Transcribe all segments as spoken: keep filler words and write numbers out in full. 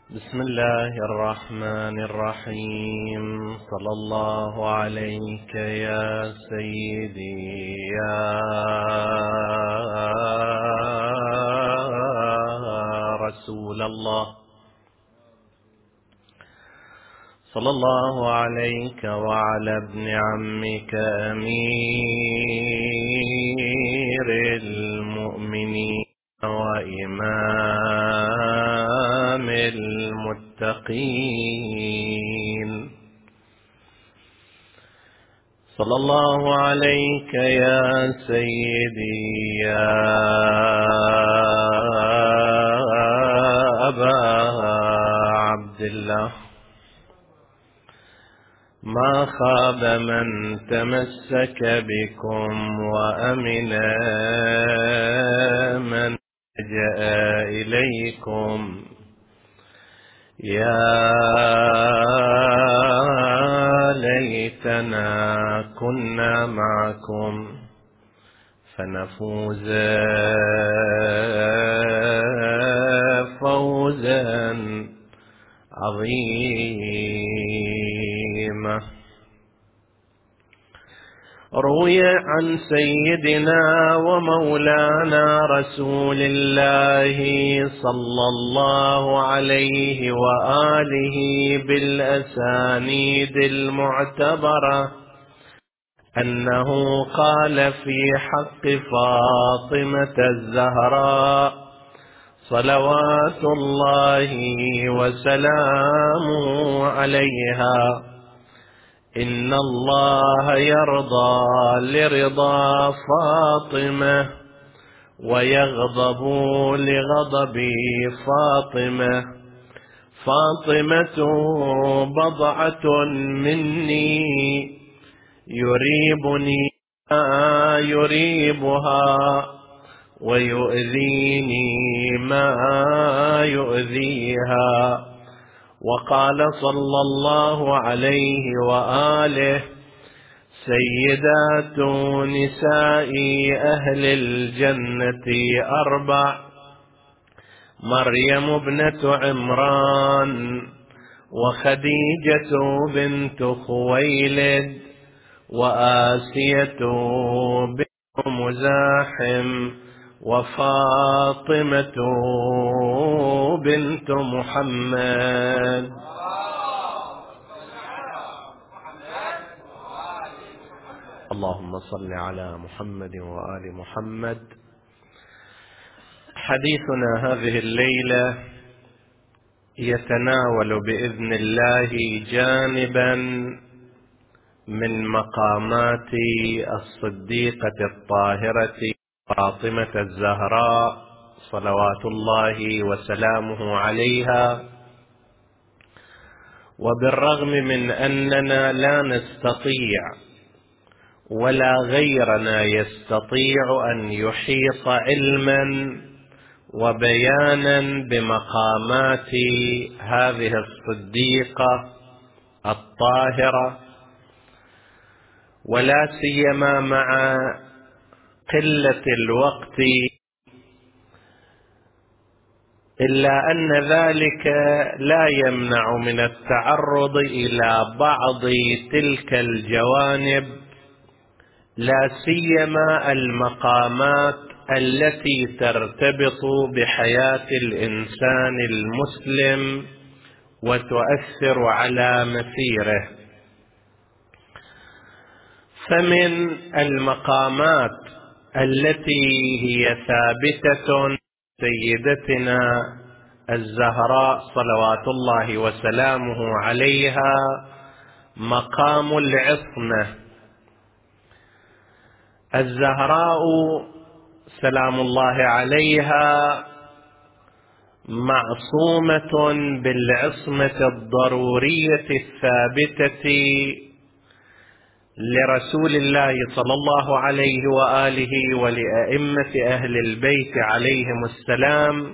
بسم الله الرحمن الرحيم. صلى الله عليك يا سيدي يا رسول الله. صلى الله عليك وعلى ابن عمك أمير المؤمنين وإمام المتقين. صلى الله عليك يا سيدي يا أبا عبد الله. ما خاب من تمسك بكم وأمن من جاء إليكم. يا ليتنا كنا معكم فنفوز فوزا عظيما. روي عن سيدنا ومولانا رسول الله صلى الله عليه وآله بالأسانيد المعتبرة أنه قال في حق فاطمة الزهراء صلوات الله وسلامه عليها: إن الله يرضى لرضا فاطمة ويغضب لغضب فاطمة. فاطمة بضعة مني يريبني ما يريبها ويؤذيني ما يؤذيها. وقال صلى الله عليه وآله: سيدات نساء أهل الجنة أربع: مريم ابنة عمران، وخديجة بنت خويلد، وآسية بنت مزاحم، وفاطمة بنت محمد. اللهم صل على محمد وآل محمد. حديثنا هذه الليلة يتناول بإذن الله جانبا من مقامات الصديقة الطاهرة فاطمة الزهراء صلوات الله وسلامه عليها. وبالرغم من أننا لا نستطيع ولا غيرنا يستطيع أن يحيط علما وبيانا بمقامات هذه الصديقة الطاهرة، ولا سيما مع قلة الوقت، إلا أن ذلك لا يمنع من التعرض إلى بعض تلك الجوانب، لا سيما المقامات التي ترتبط بحياة الإنسان المسلم وتؤثر على مسيره. فمن المقامات التي هي ثابتة سيدتنا الزهراء صلوات الله وسلامه عليها مقام العصمة. الزهراء سلام الله عليها معصومة بالعصمة الضرورية الثابتة لرسول الله صلى الله عليه وآله ولأئمة أهل البيت عليهم السلام،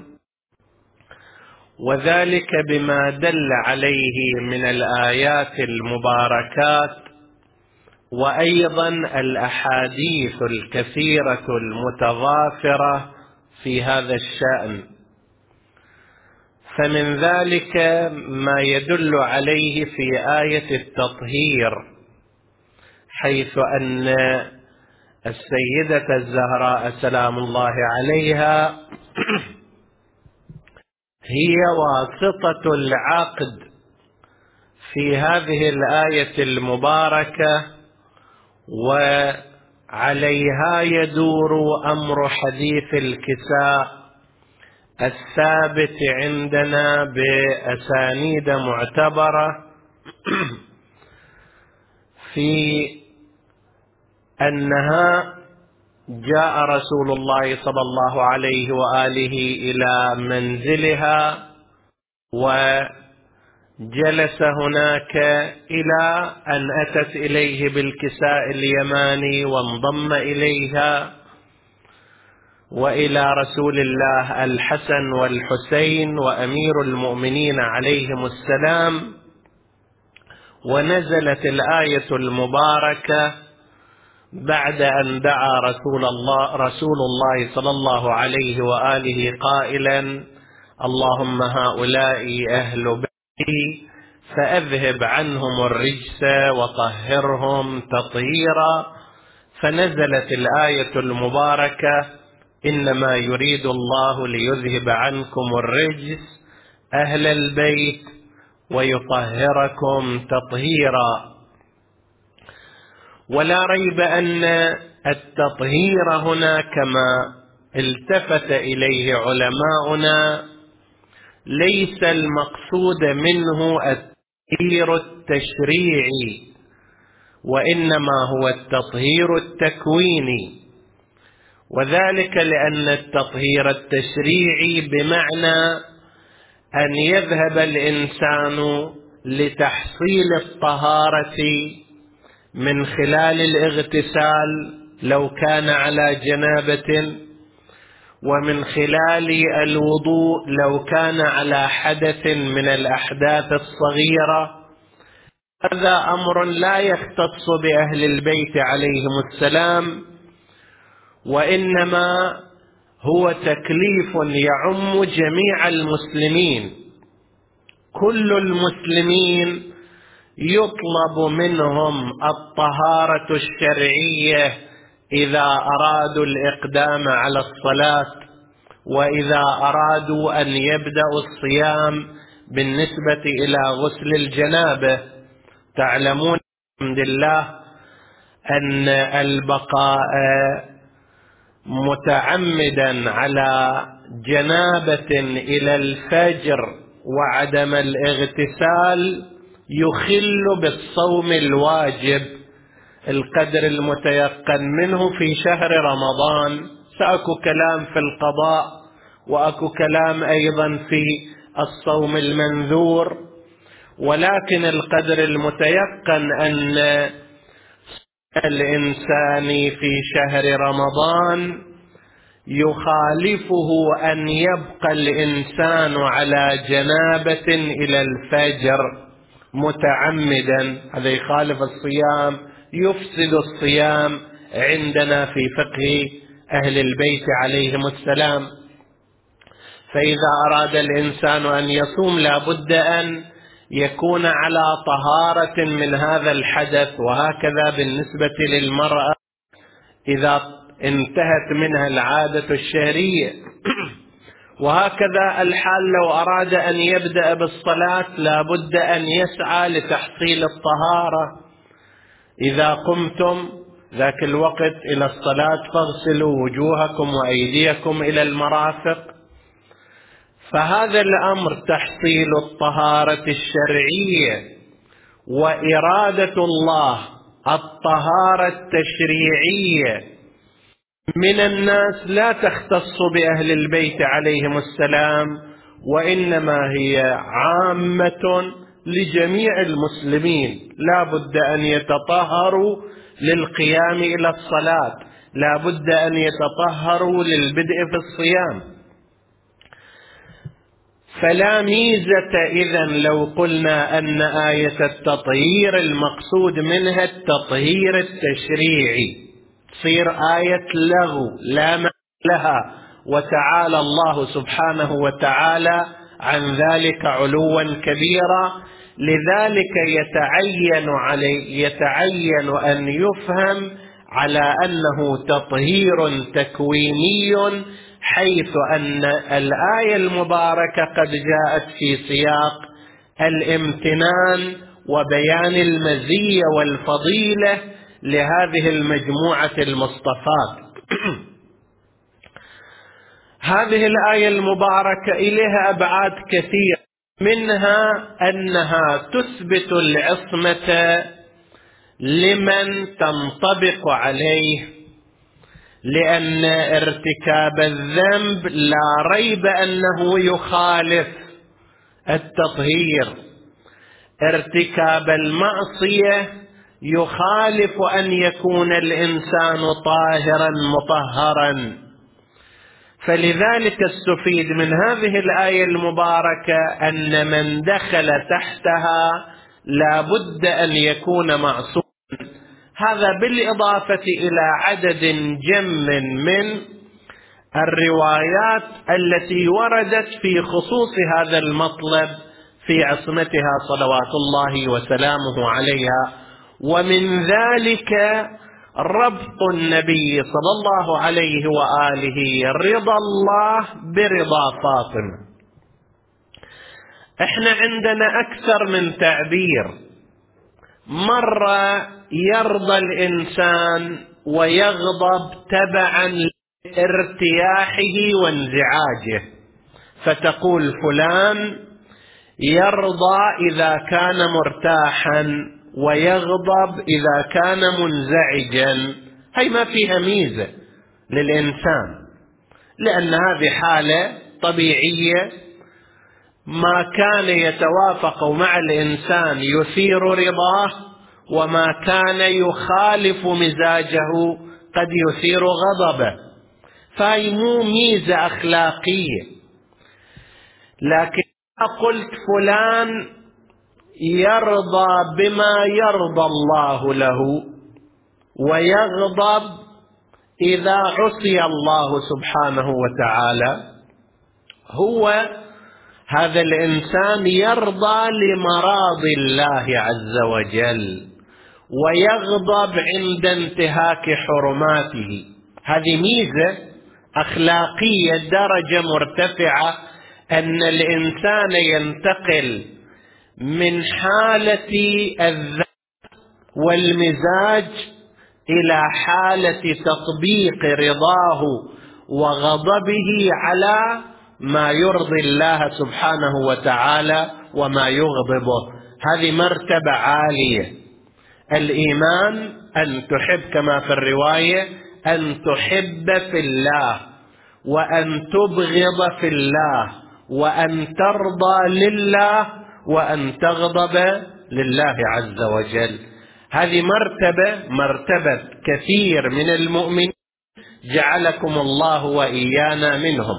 وذلك بما دل عليه من الآيات المباركات وأيضا الأحاديث الكثيرة المتضافرة في هذا الشأن. فمن ذلك ما يدل عليه في آية التطهير، حيث أن السيدة الزهراء سلام الله عليها هي واسطة العقد في هذه الآية المباركة، وعليها يدور أمر حديث الكساء الثابت عندنا بأسانيد معتبرة في أنها جاء رسول الله صلى الله عليه وآله إلى منزلها وجلس هناك إلى أن أتت إليه بالكساء اليماني وانضم إليها، وإلى رسول الله الحسن والحسين وأمير المؤمنين عليهم السلام. ونزلت الآية المباركة بعد أن دعا رسول الله رسول الله صلى الله عليه وآله قائلا: اللهم هؤلاء أهل بيتي فأذهب عنهم الرجس وطهرهم تطهيرا. فنزلت الآية المباركة: إنما يريد الله ليذهب عنكم الرجس أهل البيت ويطهركم تطهيرا. ولا ريب أن التطهير هنا كما التفت إليه علماؤنا ليس المقصود منه التطهير التشريعي، وإنما هو التطهير التكويني، وذلك لأن التطهير التشريعي بمعنى أن يذهب الإنسان لتحصيل الطهارة من خلال الاغتسال لو كان على جنابة، ومن خلال الوضوء لو كان على حدث من الأحداث الصغيرة. هذا أمر لا يختص بأهل البيت عليهم السلام، وإنما هو تكليف يعم جميع المسلمين. كل المسلمين يطلب منهم الطهارة الشرعية إذا أرادوا الإقدام على الصلاة، وإذا أرادوا أن يبدأوا الصيام بالنسبة إلى غسل الجنابة. تعلمون الحمد لله أن البقاء متعمدا على جنابة إلى الفجر وعدم الاغتسال يخل بالصوم الواجب القدر المتيقن منه في شهر رمضان. سأكو كلام في القضاء وأكو كلام أيضا في الصوم المنذور، ولكن القدر المتيقن أن الإنسان في شهر رمضان يخالفه أن يبقى الإنسان على جنابة إلى الفجر متعمدا. هذا يخالف الصيام، يفسد الصيام عندنا في فقه أهل البيت عليهم السلام. فإذا أراد الإنسان أن يصوم لا بد أن يكون على طهارة من هذا الحدث. وهكذا بالنسبة للمرأة إذا انتهت منها العادة الشهرية. وهكذا الحال لو أراد أن يبدأ بالصلاة لا بد أن يسعى لتحصيل الطهارة. إذا قمتم ذاك الوقت إلى الصلاة فاغسلوا وجوهكم وأيديكم إلى المرافق. فهذا الأمر تحصيل الطهارة الشرعية وإرادة الله الطهارة التشريعية من الناس لا تختص بأهل البيت عليهم السلام، وإنما هي عامة لجميع المسلمين. لا بد أن يتطهروا للقيام إلى الصلاة، لا بد أن يتطهروا للبدء في الصيام. فلا ميزة إذن لو قلنا أن آية التطهير المقصود منها التطهير التشريعي، تصير آية لغو لا معنى لها. وتعالى الله سبحانه وتعالى عن ذلك علوا كبيرا. لذلك يتعين علي يتعين أن يفهم على أنه تطهير تكويني، حيث أن الآية المباركة قد جاءت في سياق الامتنان وبيان المزية والفضيلة لهذه المجموعة المصطفاة. هذه الآية المباركة إليها أبعاد كثيرة، منها أنها تثبت العصمة لمن تنطبق عليه، لأن ارتكاب الذنب لا ريب أنه يخالف التطهير، ارتكاب المعصية يخالف أن يكون الإنسان طاهرا مطهرا. فلذلك استفيد من هذه الآية المباركة أن من دخل تحتها لا بد أن يكون معصوما. هذا بالإضافة إلى عدد جم من الروايات التي وردت في خصوص هذا المطلب في عصمتها صلوات الله وسلامه عليها. ومن ذلك ربط النبي صلى الله عليه وآله رضا الله برضا فاطمة. احنا عندنا أكثر من تعبير. مرة يرضى الإنسان ويغضب تبعا لارتياحه وانزعاجه، فتقول فلان يرضى إذا كان مرتاحا ويغضب إذا كان منزعجا. هي ما فيها ميزة للإنسان، لأن هذه حالة طبيعية، ما كان يتوافق مع الإنسان يثير رضاه، وما كان يخالف مزاجه قد يثير غضبه. فهي مو ميزة أخلاقية. لكن قلت فلان يرضى بما يرضى الله له ويغضب إذا عصي الله سبحانه وتعالى، هو هذا الإنسان يرضى لمراضي الله عز وجل ويغضب عند انتهاك حرماته. هذه ميزة أخلاقية درجة مرتفعة، أن الإنسان ينتقل من حالة الذات والمزاج إلى حالة تطبيق رضاه وغضبه على ما يرضي الله سبحانه وتعالى وما يغضبه. هذه مرتبة عالية. الإيمان أن تحب، كما في الرواية، أن تحب في الله، وأن تبغض في الله، وأن ترضى لله، وأن تغضب لله عز وجل. هذه مرتبة مرتبة كثير من المؤمنين، جعلكم الله وإيانا منهم.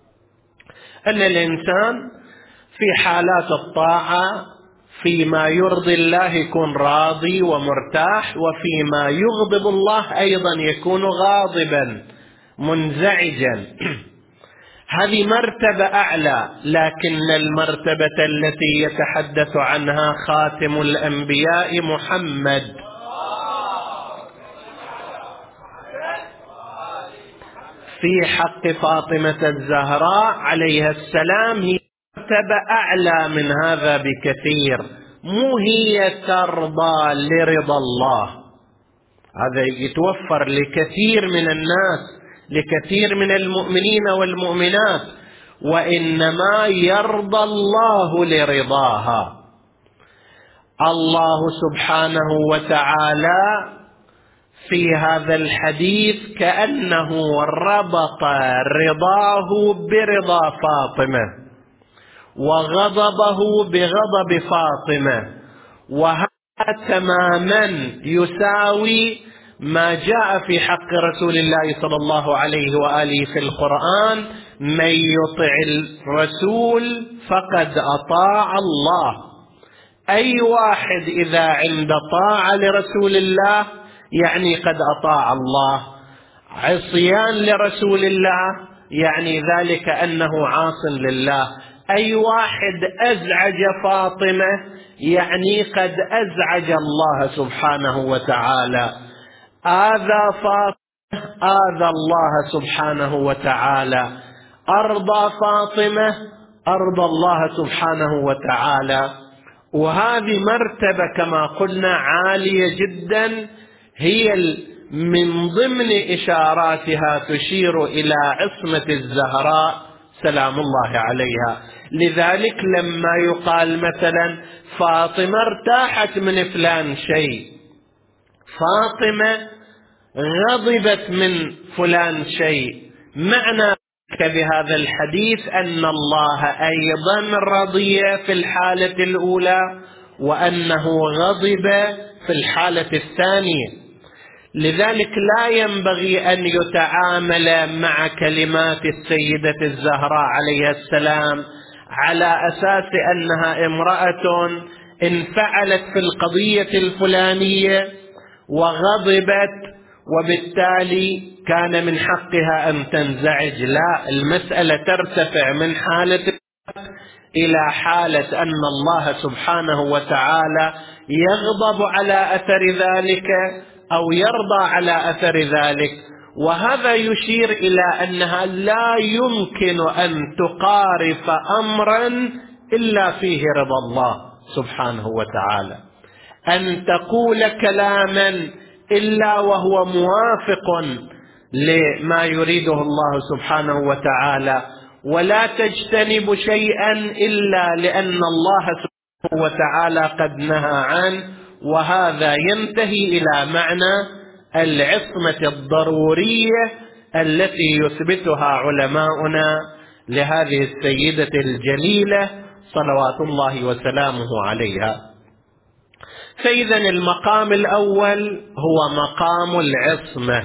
أن الإنسان في حالات الطاعة فيما يرضي الله يكون راضي ومرتاح، وفيما يغضب الله أيضا يكون غاضبا منزعجا. هذه مرتبة أعلى. لكن المرتبة التي يتحدث عنها خاتم الأنبياء محمد في حق فاطمة الزهراء عليها السلام هي مرتبة أعلى من هذا بكثير. مو هي ترضى لرضا الله، هذا يتوفر لكثير من الناس، لكثير من المؤمنين والمؤمنات، وإنما يرضى الله لرضاها. الله سبحانه وتعالى في هذا الحديث كأنه ربط رضاه برضا فاطمة وغضبه بغضب فاطمة، وهذا تماما يساوي ما جاء في حق رسول الله صلى الله عليه وآله في القرآن: من يطع الرسول فقد أطاع الله. أي واحد إذا عند طاعة لرسول الله يعني قد أطاع الله، عصيان لرسول الله يعني ذلك أنه عاص لله. أي واحد أزعج فاطمة يعني قد أزعج الله سبحانه وتعالى. آذى فاطمة آذى الله سبحانه وتعالى. أرضى فاطمة أرضى الله سبحانه وتعالى. وهذه مرتبة كما قلنا عالية جدا، هي من ضمن إشاراتها تشير إلى عصمة الزهراء سلام الله عليها. لذلك لما يقال مثلا فاطمة ارتاحت من فلان شيء، فاطمة غضبت من فلان شيء، معنى بهذا الحديث أن الله أيضا رضي في الحالة الأولى وأنه غضب في الحالة الثانية. لذلك لا ينبغي أن يتعامل مع كلمات السيدة الزهراء عليه السلام على أساس أنها امرأة انفعلت في القضية الفلانية وغضبت وبالتالي كان من حقها أن تنزعج. لا، المسألة ترتفع من حالة إلى حالة أن الله سبحانه وتعالى يغضب على أثر ذلك أو يرضى على أثر ذلك. وهذا يشير إلى أنها لا يمكن أن تقارف أمرا إلا فيه رضا الله سبحانه وتعالى، أن تقول كلاما إلا وهو موافق لما يريده الله سبحانه وتعالى، ولا تجتنب شيئا إلا لأن الله سبحانه وتعالى قد نهى عنه. وهذا ينتهي إلى معنى العصمة الضرورية التي يثبتها علماؤنا لهذه السيدة الجليلة صلوات الله وسلامه عليها. فإذا المقام الأول هو مقام العصمة،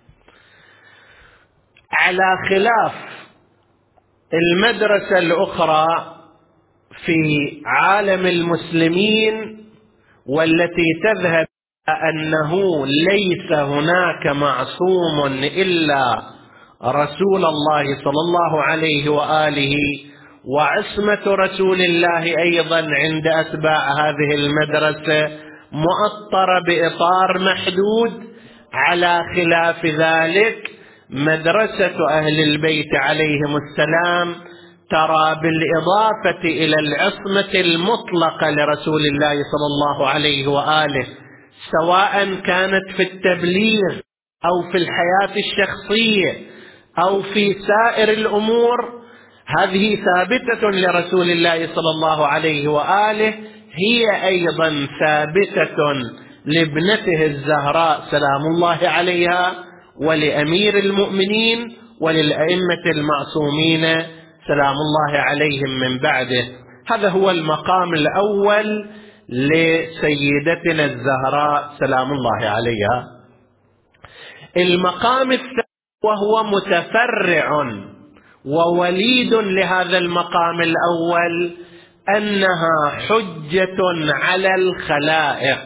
على خلاف المدرسة الأخرى في عالم المسلمين والتي تذهب أنه ليس هناك معصوم إلا رسول الله صلى الله عليه وآله، وعصمة رسول الله أيضا عند أتباع هذه المدرسة مؤطرة بإطار محدود. على خلاف ذلك مدرسة أهل البيت عليهم السلام ترى بالإضافة إلى العصمة المطلقة لرسول الله صلى الله عليه وآله، سواء كانت في التبليغ أو في الحياة الشخصية أو في سائر الأمور، هذه ثابتة لرسول الله صلى الله عليه وآله، هي أيضا ثابتة لابنته الزهراء سلام الله عليها ولأمير المؤمنين وللأئمة المعصومين سلام الله عليهم من بعده. هذا هو المقام الأول لسيدتنا الزهراء سلام الله عليها. المقام الثاني وهو متفرع ووليد لهذا المقام الأول أنها حجة على الخلائق.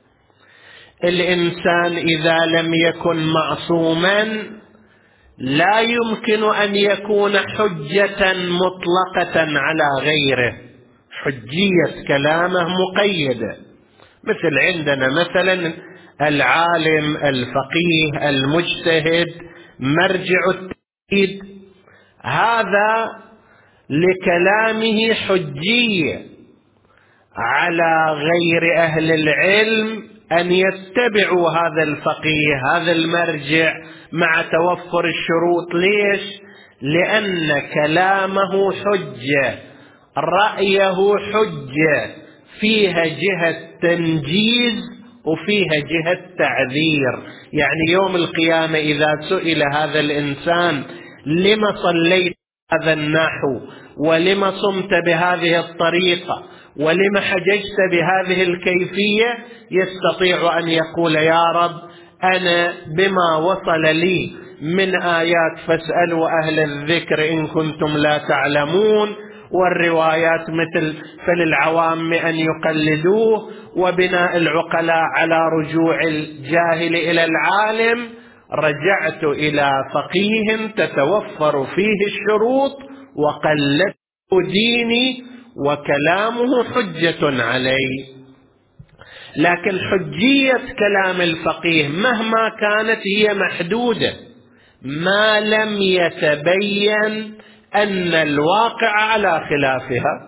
الإنسان إذا لم يكن معصوما لا يمكن أن يكون حجة مطلقة على غيره، حجية كلامه مقيدة، مثل عندنا مثلا العالم الفقيه المجتهد مرجع التأكيد، هذا لكلامه حجية على غير أهل العلم أن يتبعوا هذا الفقيه هذا المرجع مع توفر الشروط. ليش؟ لأن كلامه حجة، رأيه حجة، فيها جهة تنجيز وفيها جهة تعذير. يعني يوم القيامة إذا سئل هذا الإنسان لما صليت هذا النحو ولما صمت بهذه الطريقة ولما حججت بهذه الكيفية، يستطيع أن يقول يا رب أنا بما وصل لي من آيات فاسألوا أهل الذكر إن كنتم لا تعلمون، والروايات مثل فللعوام أن يقلدوه، وبناء العقلاء على رجوع الجاهل إلى العالم، رجعت إلى فقيه تتوفر فيه الشروط وقلت ديني وكلامه حجة علي. لكن حجية كلام الفقيه مهما كانت هي محدودة ما لم يتبين أن الواقع على خلافها.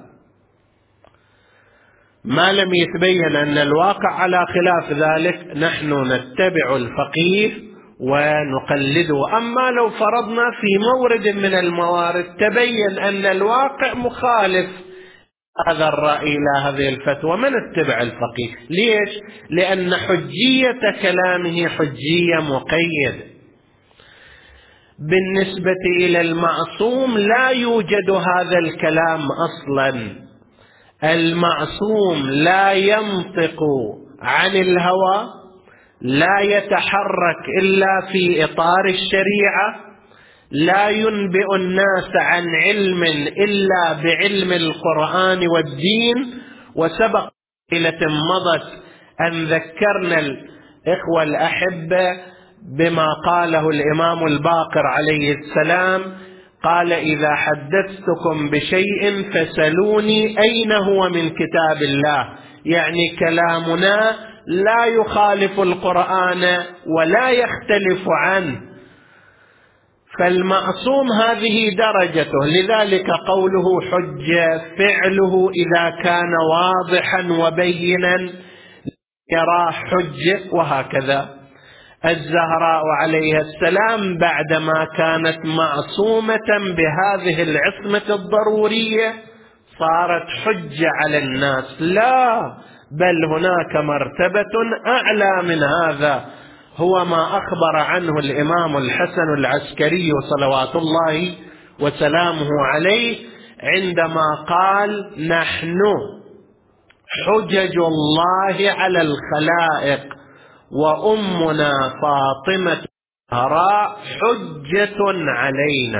ما لم يتبين أن الواقع على خلاف ذلك نحن نتبع الفقيه ونقلده. أما لو فرضنا في مورد من الموارد تبين أن الواقع مخالف هذا الرأي لا هذه الفتوى ما نتبع الفقيه. ليش؟ لأن حجية كلامه حجية مقيدة. بالنسبة إلى المعصوم لا يوجد هذا الكلام أصلا. المعصوم لا ينطق عن الهوى، لا يتحرك إلا في إطار الشريعة، لا ينبئ الناس عن علم إلا بعلم القرآن والدين. وسبق ليلة مضت أن ذكرنا الإخوة الأحبة بما قاله الإمام الباقر عليه السلام، قال: إذا حدثتكم بشيء فسلوني أين هو من كتاب الله. يعني كلامنا لا يخالف القرآن ولا يختلف عنه. فالمعصوم هذه درجته، لذلك قوله حجة فعله إذا كان واضحا وبينا يراه حجة. وهكذا الزهراء عليها السلام بعدما كانت معصومة بهذه العصمة الضرورية صارت حجة على الناس. لا، بل هناك مرتبة أعلى من هذا، هو ما أخبر عنه الإمام الحسن العسكري صلوات الله وسلامه عليه عندما قال: نحن حجج الله على الخلائق وأمنا فاطمة الزهراء حجة علينا.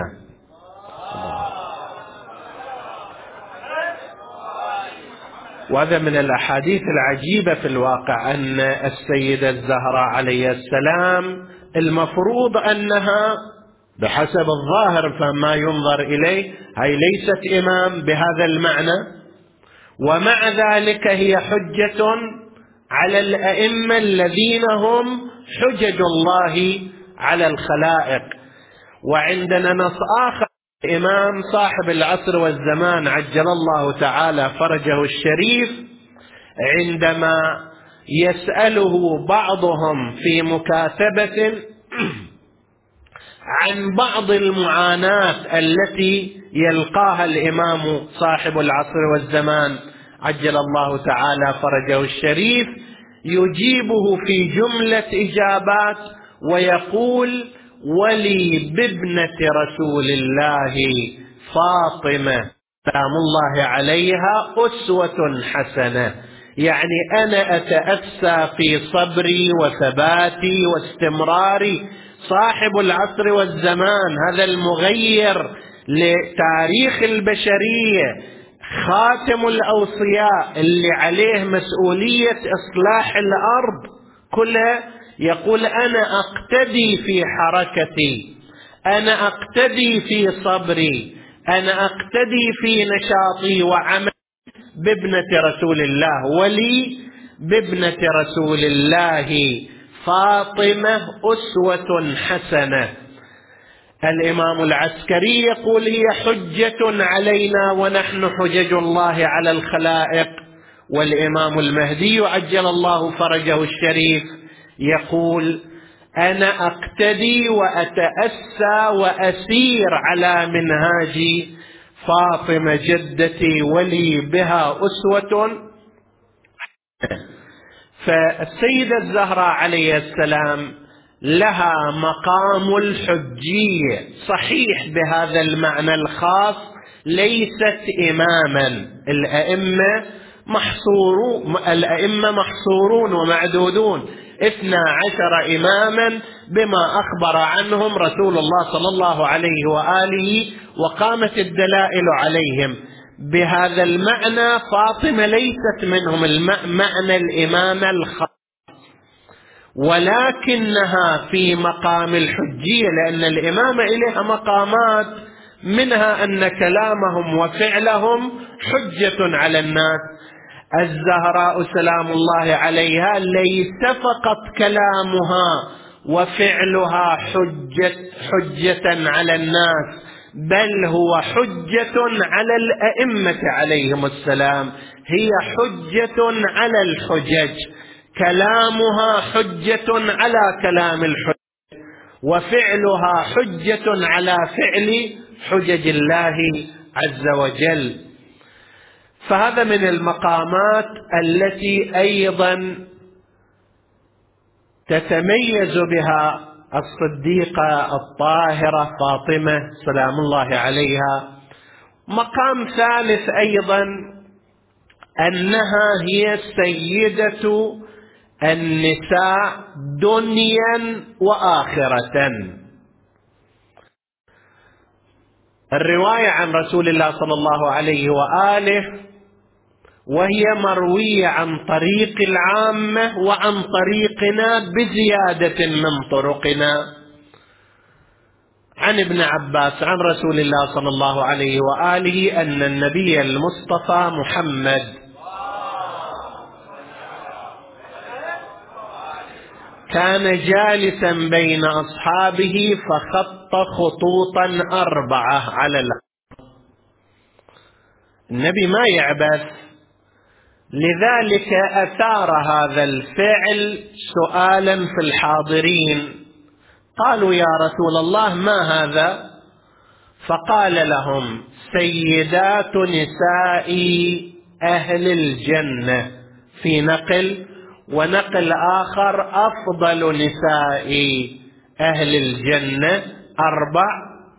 وهذا من الأحاديث العجيبة في الواقع، أن السيدة الزهراء عليه السلام المفروض أنها بحسب الظاهر فما ينظر إليه هي ليست إمام بهذا المعنى، ومع ذلك هي حجة على الأئمة الذين هم حجج الله على الخلائق. وعندنا نص آخر الإمام صاحب العصر والزمان عجل الله تعالى فرجه الشريف عندما يسأله بعضهم في مكاتبة عن بعض المعاناة التي يلقاها الإمام صاحب العصر والزمان عجل الله تعالى فرجه الشريف، يجيبه في جملة إجابات ويقول: ولي بابنة رسول الله فاطمة سلام الله عليها أسوة حسنة. يعني أنا أتأسى في صبري وثباتي واستمراري صاحب العصر والزمان، هذا المغير لتاريخ البشرية، خاتم الأوصياء اللي عليه مسؤولية إصلاح الأرض كلها، يقول: أنا أقتدي في حركتي، أنا أقتدي في صبري، أنا أقتدي في نشاطي وعملي بابنة رسول الله، ولي بابنة رسول الله فاطمة أسوة حسنة. الإمام العسكري يقول: هي حجة علينا ونحن حجج الله على الخلائق. والإمام المهدي عجل الله فرجه الشريف يقول: أنا أقتدي وأتأسى وأسير على منهاج فاطمة جدتي ولي بها أسوة. فالسيدة الزهراء عليه السلام لها مقام الحجية، صحيح بهذا المعنى الخاص ليست إماما. الأئمة محصورون الأئمة محصورون ومعدودون، اثنا عشر إماما بما أخبر عنهم رسول الله صلى الله عليه وآله، وقامت الدلائل عليهم. بهذا المعنى فاطمة ليست منهم المعنى الإمامة الخاص، ولكنها في مقام الحجية، لأن الإمامة إليها مقامات منها أن كلامهم وفعلهم حجة على الناس. الزهراء سلام الله عليها ليس فقط كلامها وفعلها حجة, حجة على الناس، بل هو حجة على الأئمة عليهم السلام، هي حجة على الحجج، كلامها حجة على كلام الحجج، وفعلها حجة على فعل حجج الله عز وجل. فهذا من المقامات التي أيضا تتميز بها الصديقة الطاهرة فاطمة سلام الله عليها. مقام ثالث أيضا أنها هي سيدة النساء دنيا وآخرة. الرواية عن رسول الله صلى الله عليه وآله وهي مروية عن طريق العامة وعن طريقنا بزيادة من طرقنا، عن ابن عباس عن رسول الله صلى الله عليه وآله أن النبي المصطفى محمد كان جالسا بين أصحابه فخط خطوطا أربعة على الأرض. النبي ما يعبث، لذلك أثار هذا الفعل سؤالا في الحاضرين، قالوا يا رسول الله ما هذا؟ فقال لهم سيدات نساء أهل الجنة في نقل، ونقل آخر أفضل نساء أهل الجنة أربع: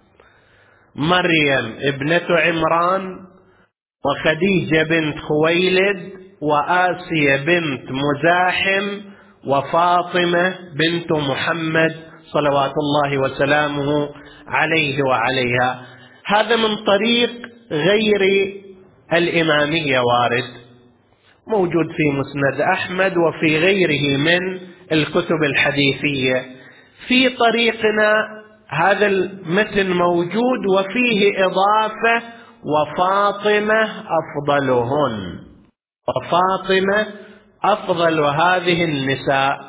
مريم ابنة عمران، وخديجة بنت خويلد، وآسيا بنت مزاحم، وفاطمة بنت محمد صلوات الله وسلامه عليه وعليها. هذا من طريق غير الإمامية وارد، موجود في مسند أحمد وفي غيره من الكتب الحديثية. في طريقنا هذا المتن موجود وفيه إضافة: وفاطمة أفضلهن، وفاطمة أفضل هذه النساء.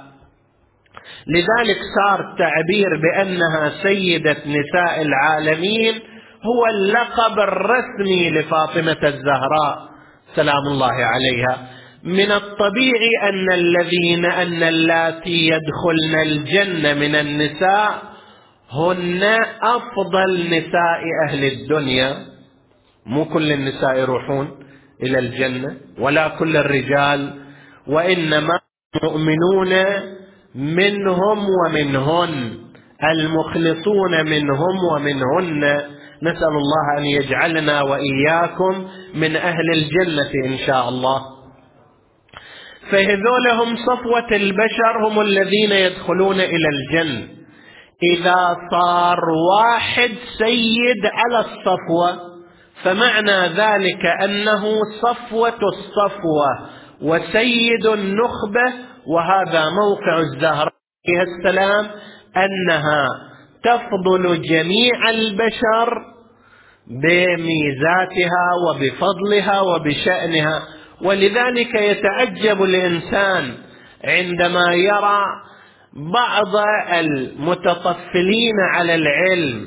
لذلك صار التعبير بأنها سيدة نساء العالمين هو اللقب الرسمي لفاطمة الزهراء سلام الله عليها. من الطبيعي أن الذين أن اللاتي يدخلن الجنة من النساء هن أفضل نساء أهل الدنيا. مو كل النساء يروحون إلى الجنة ولا كل الرجال، وإنما المؤمنون منهم ومنهن، المخلصون منهم ومنهن. نسأل الله أن يجعلنا وإياكم من أهل الجنة إن شاء الله. فهذول هم صفوة البشر، هم الذين يدخلون إلى الجنة. إذا صار واحد سيد على الصفوة فمعنى ذلك أنه صفوة الصفوة وسيد النخبة، وهذا موقع الزهراء عليه السلام أنها تفضل جميع البشر بميزاتها وبفضلها وبشأنها. ولذلك يتعجب الإنسان عندما يرى بعض المتطفلين على العلم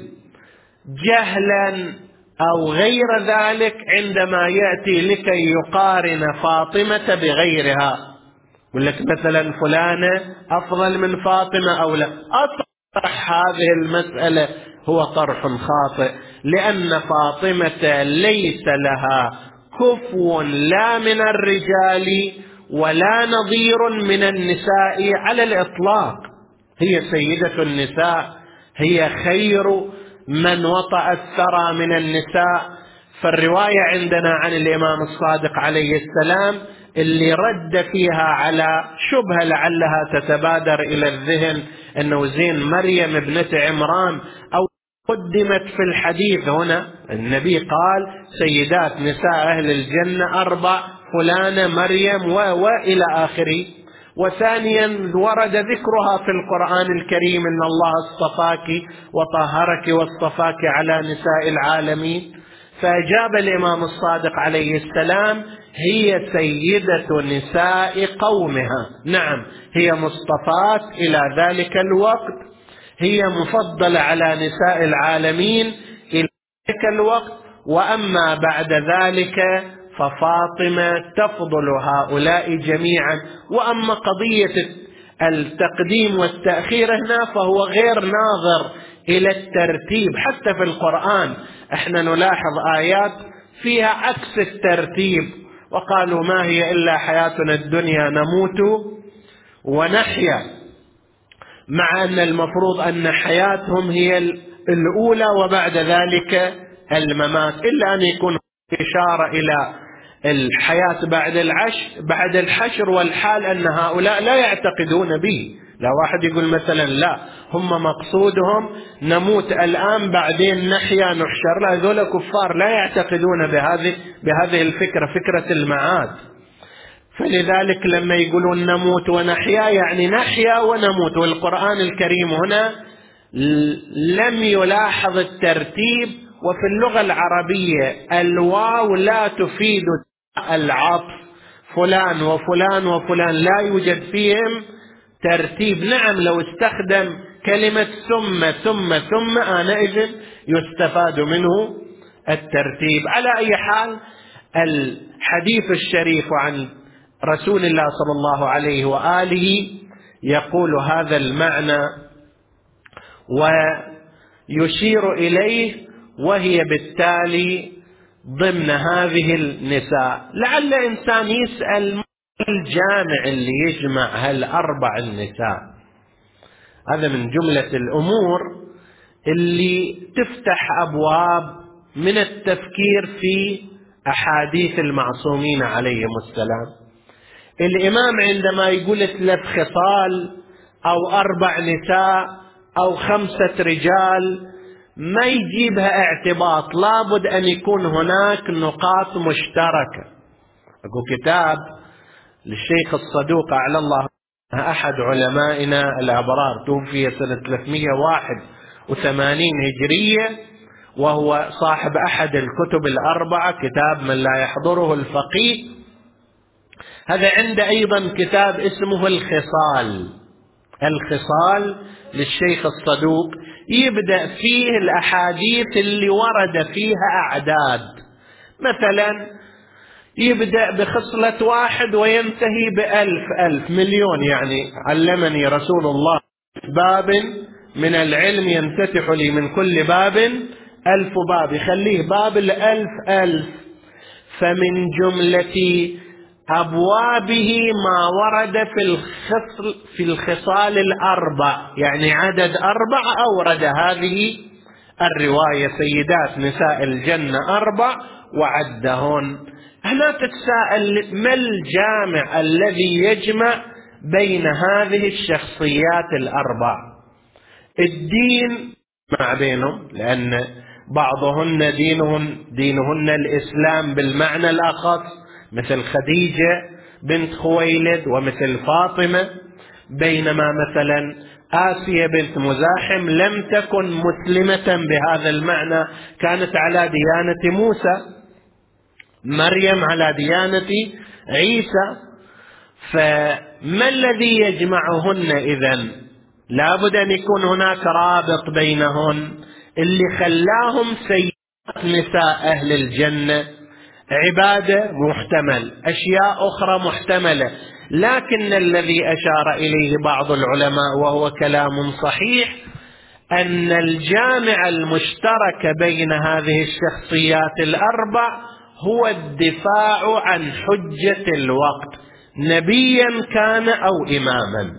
جهلا أو غير ذلك عندما يأتي لكي يقارن فاطمة بغيرها، يقول لك مثلا فلانة أفضل من فاطمة أو لا. أطرح هذه المسألة هو طرح خاطئ، لأن فاطمة ليس لها كفو لا من الرجال ولا نظير من النساء على الإطلاق. هي سيدة النساء، هي خير من وطأ الثرى من النساء. فالرواية عندنا عن الإمام الصادق عليه السلام اللي رد فيها على شبهة لعلها تتبادر إلى الذهن أنه زين مريم ابنة عمران أو قدمت في الحديث هنا. النبي قال سيدات نساء أهل الجنة أربع: فلانة، مريم، و وإلى آخره. وثانيا ورد ذكرها في القرآن الكريم إن الله اصطفاك وطهرك واصطفاك على نساء العالمين. فأجاب الإمام الصادق عليه السلام: هي سيدة نساء قومها. نعم، هي مصطفاة إلى ذلك الوقت، هي مفضلة على نساء العالمين إلى ذلك الوقت، وأما بعد ذلك ففاطمة تفضل هؤلاء جميعا. وأما قضية التقديم والتأخير هنا فهو غير ناظر إلى الترتيب. حتى في القرآن احنا نلاحظ آيات فيها عكس الترتيب، وقالوا ما هي إلا حياتنا الدنيا نموت ونحيا، مع أن المفروض أن حياتهم هي الأولى وبعد ذلك الممات، إلا أن يكون إشارة إلى الحياة بعد العشر بعد الحشر، والحال أن هؤلاء لا يعتقدون به. لا واحد يقول مثلا لا هم مقصودهم نموت الآن بعدين نحيا نحشر، لا، هذول كفار لا يعتقدون بهذه بهذه الفكرة، فكرة المعاد. فلذلك لما يقولون نموت ونحيا يعني نحيا ونموت. والقرآن الكريم هنا لم يلاحظ الترتيب. وفي اللغة العربية الواو لا تفيد العطف، فلان وفلان وفلان لا يوجد فيهم ترتيب. نعم لو استخدم كلمة ثم ثم ثم آنئذ يستفاد منه الترتيب. على أي حال الحديث الشريف عن رسول الله صلى الله عليه وآله يقول هذا المعنى ويشير إليه، وهي بالتالي ضمن هذه النساء. لعل إنسان يسأل ما الجامع اللي يجمع هالأربع النساء؟ هذا من جملة الأمور اللي تفتح أبواب من التفكير في أحاديث المعصومين عليهم السلام. الإمام عندما يقول ثلاث خصال أو أربع نساء أو خمسة رجال ما يجيبها اعتباط، لابد أن يكون هناك نقاط مشتركة. أقول كتاب للشيخ الصدوق أعلى الله، أحد علمائنا الأبرار، توفي سنة ثلاثمئة وواحد وثمانين هجرية، وهو صاحب أحد الكتب الأربعة، كتاب من لا يحضره الفقيه. هذا عنده أيضا كتاب اسمه الخصال، الخصال للشيخ الصدوق، يبدأ فيه الأحاديث اللي ورد فيها أعداد. مثلا يبدأ بخصلة واحد وينتهي بألف ألف مليون. يعني علمني رسول الله باب من العلم ينفتح لي من كل باب ألف باب، يخليه باب الألف ألف. فمن جملة أبوابه ما ورد في الخصل في الخصال الأربع، يعني عدد أربع أورد هذه الرواية، سيدات نساء الجنة أربع وعدهن. هنا تتساءل ما الجامع الذي يجمع بين هذه الشخصيات الأربع؟ الدين مع بينهم، لأن بعضهن دينهن دينهن الإسلام بالمعنى الأخص، مثل خديجة بنت خويلد ومثل فاطمة، بينما مثلا آسيا بنت مزاحم لم تكن مسلمة بهذا المعنى، كانت على ديانة موسى، مريم على ديانة عيسى. فما الذي يجمعهن إذن؟ لابد أن يكون هناك رابط بينهن اللي خلاهم سيدات نساء أهل الجنة. عبادة محتمل، أشياء أخرى محتملة، لكن الذي أشار إليه بعض العلماء وهو كلام صحيح أن الجامع المشترك بين هذه الشخصيات الأربع هو الدفاع عن حجة الوقت، نبيا كان أو إماما.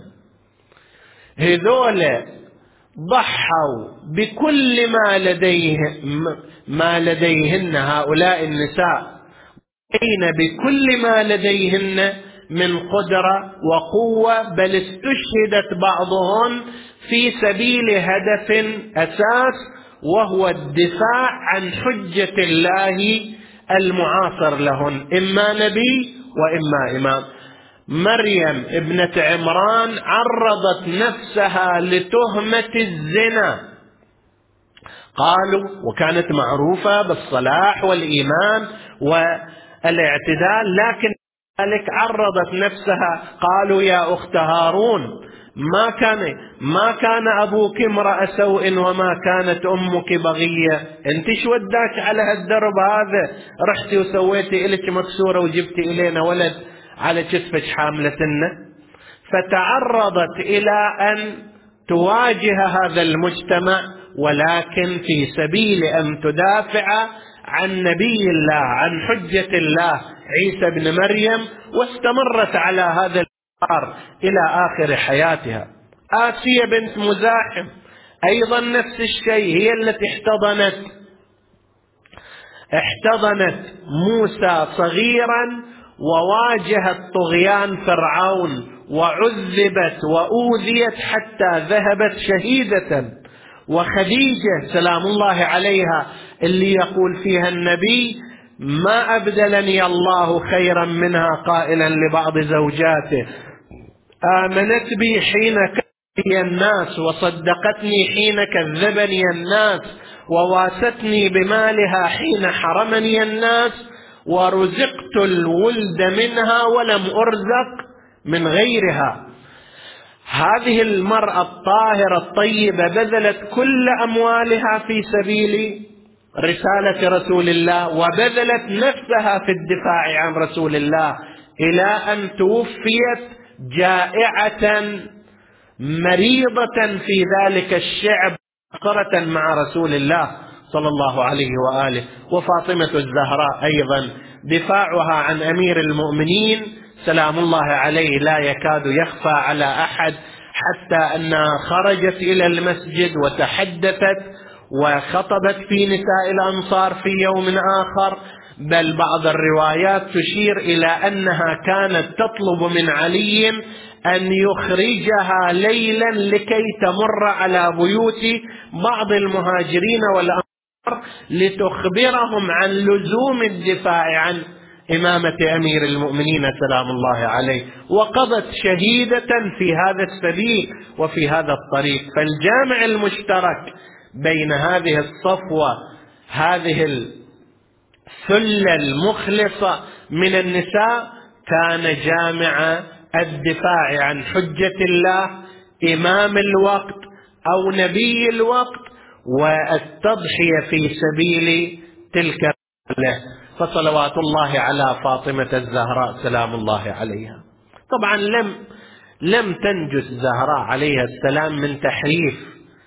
هذول ضحوا بكل ما لديه ما لديهن هؤلاء النساء، أين بكل ما لديهن من قدرة وقوة، بل استشهدت بعضهن في سبيل هدف أساس، وهو الدفاع عن حجة الله المعاصر لهن، إما نبي وإما إمام. مريم ابنة عمران عرضت نفسها لتهمة الزنا، قالوا، وكانت معروفة بالصلاح والإيمان والاعتدال، لكن ذلك عرضت نفسها. قالوا يا أخت هارون، ما كان ما كان أبوك امرأ سوء وما كانت أمك بغية، أنت شو وداك على هالدرب هذا؟ رحتي وسويتي إلك مكسورة وجبتي إلينا ولد على كتفك حاملتنا. فتعرضت إلى أن تواجه هذا المجتمع، ولكن في سبيل أن تدافع عن نبي الله، عن حجة الله عيسى بن مريم، واستمرت على هذا الإصرار إلى آخر حياتها. آسيا بنت مزاحم أيضا نفس الشيء، هي التي احتضنت احتضنت موسى صغيرا وواجهت طغيان فرعون، وعذبت وأوذيت حتى ذهبت شهيدة. وخديجة سلام الله عليها اللي يقول فيها النبي: ما أبدلني الله خيرا منها، قائلا لبعض زوجاته: آمنت بي حين كذبني الناس، وصدقتني حين كذبني الناس، وواستني بمالها حين حرمني الناس، ورزقت الولد منها ولم أرزق من غيرها. هذه المرأة الطاهرة الطيبة بذلت كل أموالها في سبيل رسالة رسول الله، وبذلت نفسها في الدفاع عن رسول الله، إلى أن توفيت جائعة مريضة في ذلك الشعب مقصرة مع رسول الله صلى الله عليه وآله. وفاطمة الزهراء أيضا دفاعها عن أمير المؤمنين سلام الله عليه لا يكاد يخفى على أحد، حتى أنها خرجت إلى المسجد وتحدثت وخطبت في نساء الأنصار في يوم آخر، بل بعض الروايات تشير إلى أنها كانت تطلب من علي أن يخرجها ليلا لكي تمر على بيوت بعض المهاجرين والأنصار لتخبرهم عن لزوم الدفاع عن إمامة أمير المؤمنين سلام الله عليه، وقضت شهيدة في هذا السبيل وفي هذا الطريق. فالجامع المشترك بين هذه الصفوة، هذه الثلة المخلصة من النساء، كان جامع الدفاع عن حجة الله، إمام الوقت أو نبي الوقت، والتضحية في سبيل تلك الرحلة. فصلوات الله على فاطمة الزهراء سلام الله عليها. طبعا لم لم تنجس الزهراء عليها السلام من تحريف،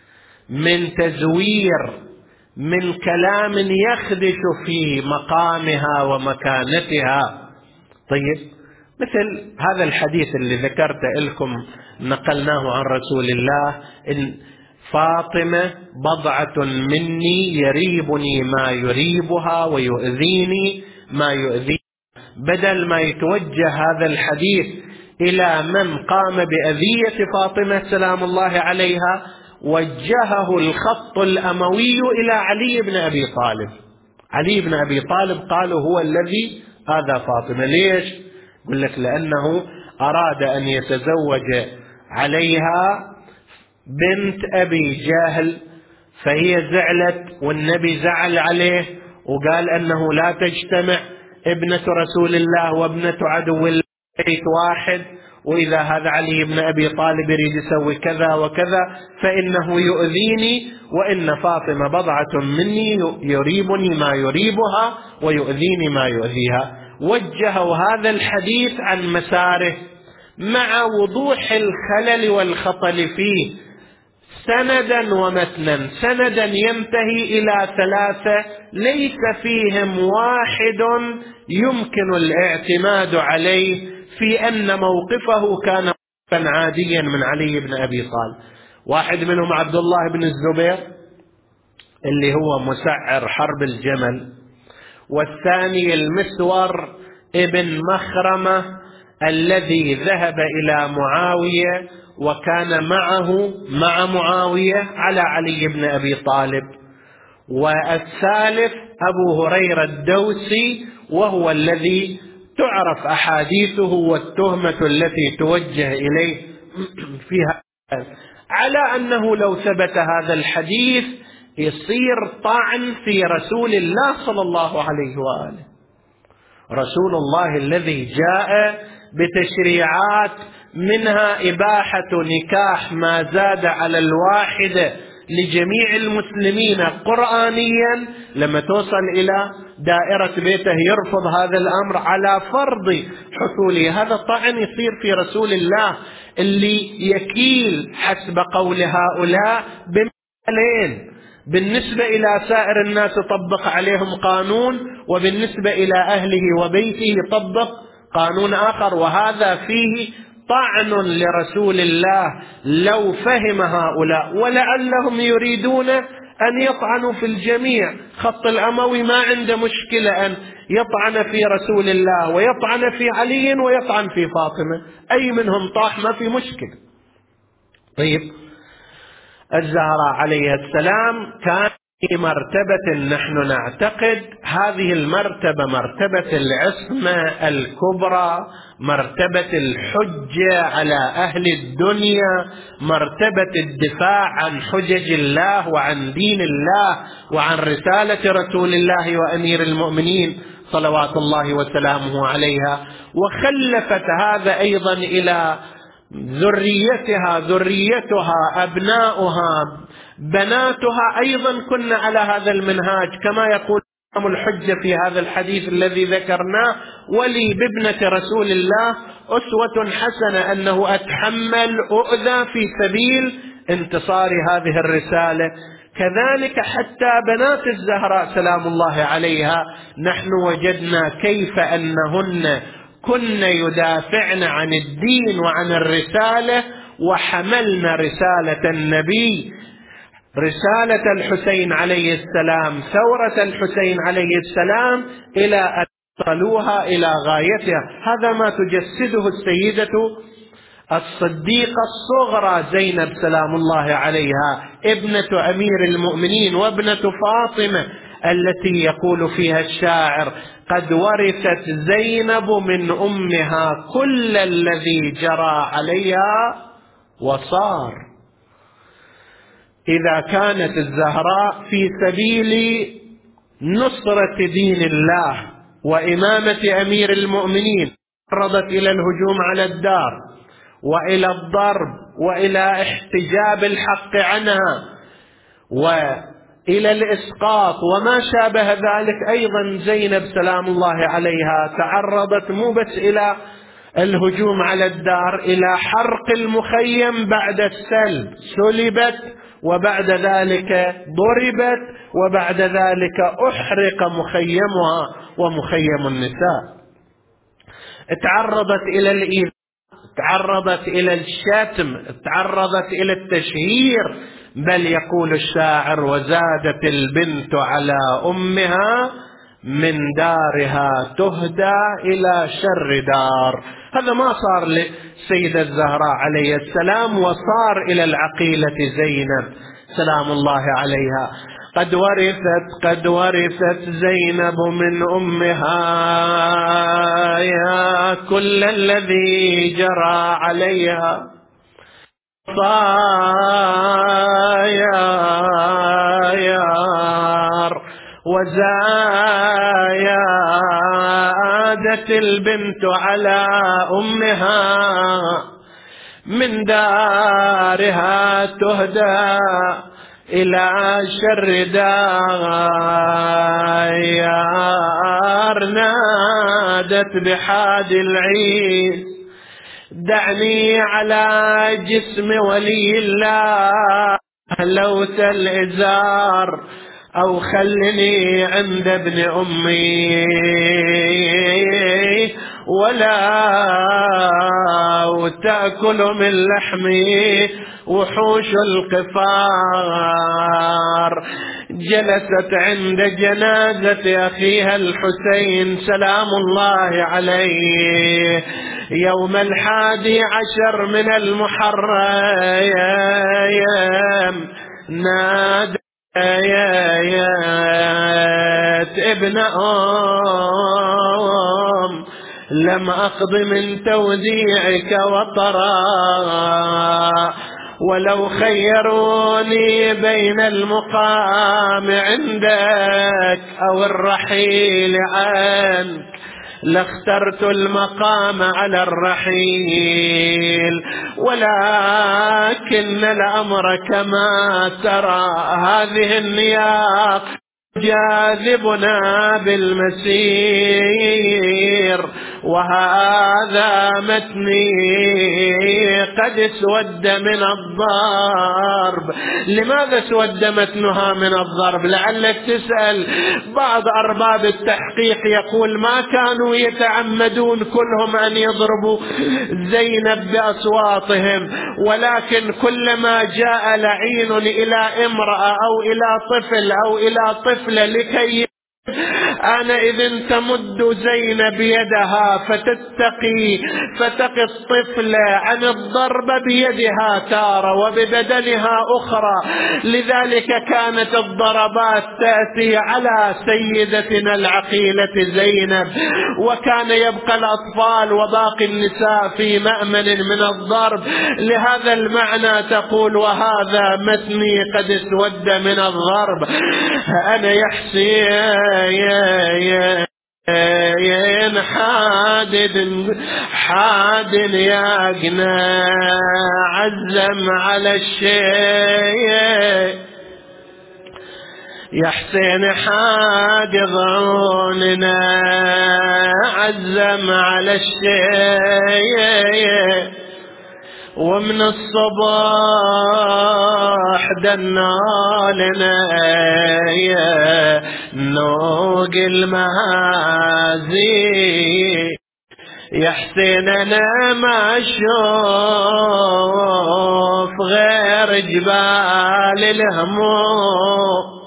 من تزوير، من كلام يخدش في مقامها ومكانتها. طيب، مثل هذا الحديث اللي ذكرت لكم نقلناه عن رسول الله: إن فاطمة بضعة مني يريبني ما يريبها ويؤذيني ما يؤذيني. بدل ما يتوجه هذا الحديث إلى من قام بأذية فاطمة سلام الله عليها، وجهه الخط الأموي إلى علي بن أبي طالب. علي بن أبي طالب قالوا هو الذي آذى فاطمة. ليش؟ يقول لك لأنه أراد أن يتزوج عليها بنت أبي جهل، فهي زعلت والنبي زعل عليه وقال أنه لا تجتمع ابنة رسول الله وابنة عدو الله بيت واحد، وإذا هذا علي بن أبي طالب يريد يسوي كذا وكذا فإنه يؤذيني، وإن فاطمة بضعة مني يريبني ما يريبها ويؤذيني ما يؤذيها. وجهوا هذا الحديث عن مساره مع وضوح الخلل والخطل فيه، سندا ومتنا. سندا ينتهي إلى ثلاثة ليس فيهم واحد يمكن الاعتماد عليه في أن موقفه كان موقفا عاديا من علي بن أبي طالب. واحد منهم عبد الله بن الزبير اللي هو مسعر حرب الجمل، والثاني المسور ابن مخرمة الذي ذهب إلى معاوية وكان معه مع معاوية على علي بن أبي طالب، والثالث أبو هريرة الدوسي وهو الذي تعرف أحاديثه والتهمة التي توجه إليه فيها، على أنه لو ثبت هذا الحديث يصير طعن في رسول الله صلى الله عليه وآله، رسول الله الذي جاء بتشريعات منها إباحة نكاح ما زاد على الواحدة لجميع المسلمين قرآنيا، لما توصل إلى دائرة بيته يرفض هذا الأمر على فرض حصوله. هذا طعن يصير في رسول الله اللي يكيل حسب قول هؤلاء بمثالين: بالنسبة إلى سائر الناس يطبق عليهم قانون، وبالنسبة إلى أهله وبيته يطبق قانون آخر، وهذا فيه طعن لرسول الله لو فهم هؤلاء، ولعلهم يريدون أن يطعنوا في الجميع. خط الأموي ما عنده مشكلة أن يطعن في رسول الله ويطعن في علي ويطعن في فاطمة، أي منهم طاح ما في مشكلة. طيب، الزهراء عليه السلام كان في مرتبة نحن نعتقد هذه المرتبة مرتبة العصمة الكبرى، مرتبة الحجة على أهل الدنيا، مرتبة الدفاع عن حجج الله وعن دين الله وعن رسالة رسول الله وأمير المؤمنين صلوات الله وسلامه عليها. وخلفت هذا أيضا إلى ذريتها ذريتها أبناؤها بناتها أيضا كن على هذا المنهاج، كما يقول الحجة في هذا الحديث الذي ذكرناه: ولي بابنة رسول الله أسوة حسنة، أنه أتحمل أؤذى في سبيل انتصار هذه الرسالة. كذلك حتى بنات الزهراء سلام الله عليها نحن وجدنا كيف أنهن كن يدافعن عن الدين وعن الرسالة، وحملنا رسالة النبي، رسالة الحسين عليه السلام، ثورة الحسين عليه السلام، إلى أن وصلوها إلى غايتها. هذا ما تجسده السيدة الصديقة الصغرى زينب سلام الله عليها، ابنة أمير المؤمنين وابنة فاطمة، التي يقول فيها الشاعر: قد ورثت زينب من أمها كل الذي جرى عليها وصار. إذا كانت الزهراء في سبيل نصرة دين الله وإمامة أمير المؤمنين تعرضت إلى الهجوم على الدار وإلى الضرب وإلى احتجاب الحق عنها وإلى الإسقاط وما شابه ذلك، أيضا زينب سلام الله عليها تعرضت مو بس إلى الهجوم على الدار، إلى حرق المخيم بعد السلب، سلبت وبعد ذلك ضربت وبعد ذلك أحرق مخيمها ومخيم النساء. تعرضت إلى الإيذاء، تعرضت إلى الشتم، تعرضت إلى التشهير، بل يقول الشاعر: وزادت البنت على أمها من دارها تهدى إلى شر دار. هذا ما صار للسيدة الزهراء عليه السلام، وصار إلى العقيلة زينب سلام الله عليها. قد ورثت قد ورثت زينب من أمها يا كل الذي جرى عليها صايار وزادت البنت على أمها من دارها تهدى إلى شر دار. نادت بحاد العيد: دعني على جسم ولي الله لوث الإزار، أو خلني عند ابن أمي ولا تأكل من لحمي وحوش القفار. جلست عند جنازة أخيها الحسين سلام الله عليه يوم الحادي عشر من المحرم، نادت ابن أم لم أقض من توديعك وطرا، ولو خيروني بين المقام عندك أو الرحيل عنك لاخترت المقام على الرحيل، ولكن الأمر كما ترى هذه النياق جاذبنا بالمسير، وهذا متني قد اسود من الضرب. لماذا اسود متنها من الضرب؟ لعلك تسأل. بعض أرباب التحقيق يقول ما كانوا يتعمدون كلهم أن يضربوا زينب بأصواتهم، ولكن كلما جاء لعين إلى امرأة أو إلى طفل أو إلى طفل لكي أنا إذن تمد زينب يدها فتتقي فتقي الطفل عن الضرب بيدها تارة وببدنها أخرى، لذلك كانت الضربات تأتي على سيدتنا العقيلة زينب، وكان يبقى الأطفال وباقي النساء في مأمن من الضرب. لهذا المعنى تقول وهذا متني قد اسود من الضرب. أنا يحسين يا يا يا حادد حادد يا جنا عزم على الشيء يا حسين حادد عوننا عزم على الشيء، ومن الصباح دنالنا نوق المهازي. يا حسين انا ما اشوف غير جبال الهموم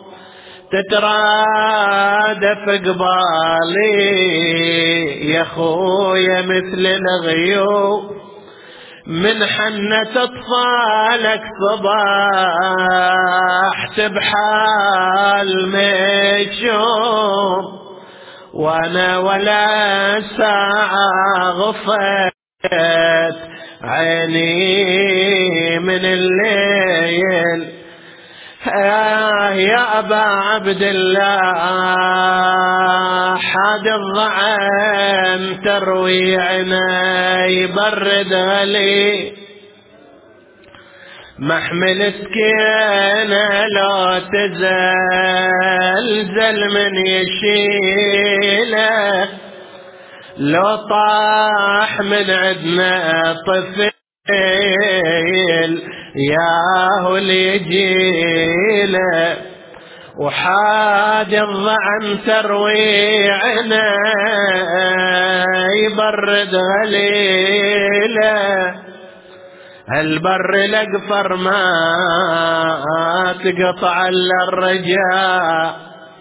تترادف قبالي يا خويا مثل الغيوم، من حنة أطفالك صباح تبحال مشوم، وأنا ولا ساعة غفت عيني من الليل. آه يا أبا عبد الله حاد الضعن تروي عيني برد غلي، محمل سكينة لو تزلزل من يشيله، لو طاح من عدنا طفل ياهو ليجيله، وحاد الضعن تروي عيني برد غليله، البر الأقفر ما تقطع إلا الرجاء.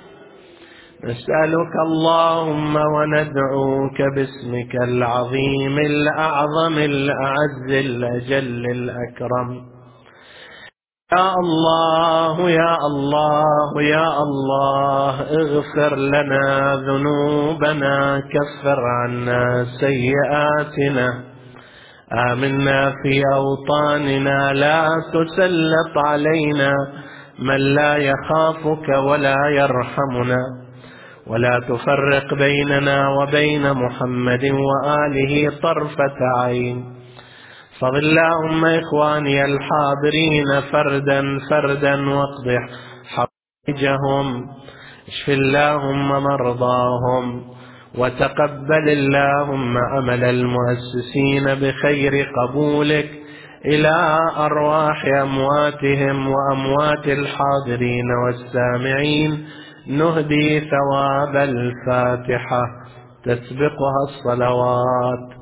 نسألك اللهم وندعوك باسمك العظيم الأعظم الأعز الأجل الأكرم. يا الله يا الله يا الله اغفر لنا ذنوبنا، كفر عنا سيئاتنا، آمنا في أوطاننا، لا تسلط علينا من لا يخافك ولا يرحمنا، ولا تفرق بيننا وبين محمد وآله طرفة عين. فضل اللهم إخواني الحاضرين فردا فردا واقض حوائجهم، اشف اللهم مرضاهم، وتقبل اللهم عمل المؤسسين بخير قبولك إلى أرواح أمواتهم وأموات الحاضرين والسامعين. نهدي ثواب الفاتحة تسبقها الصلوات.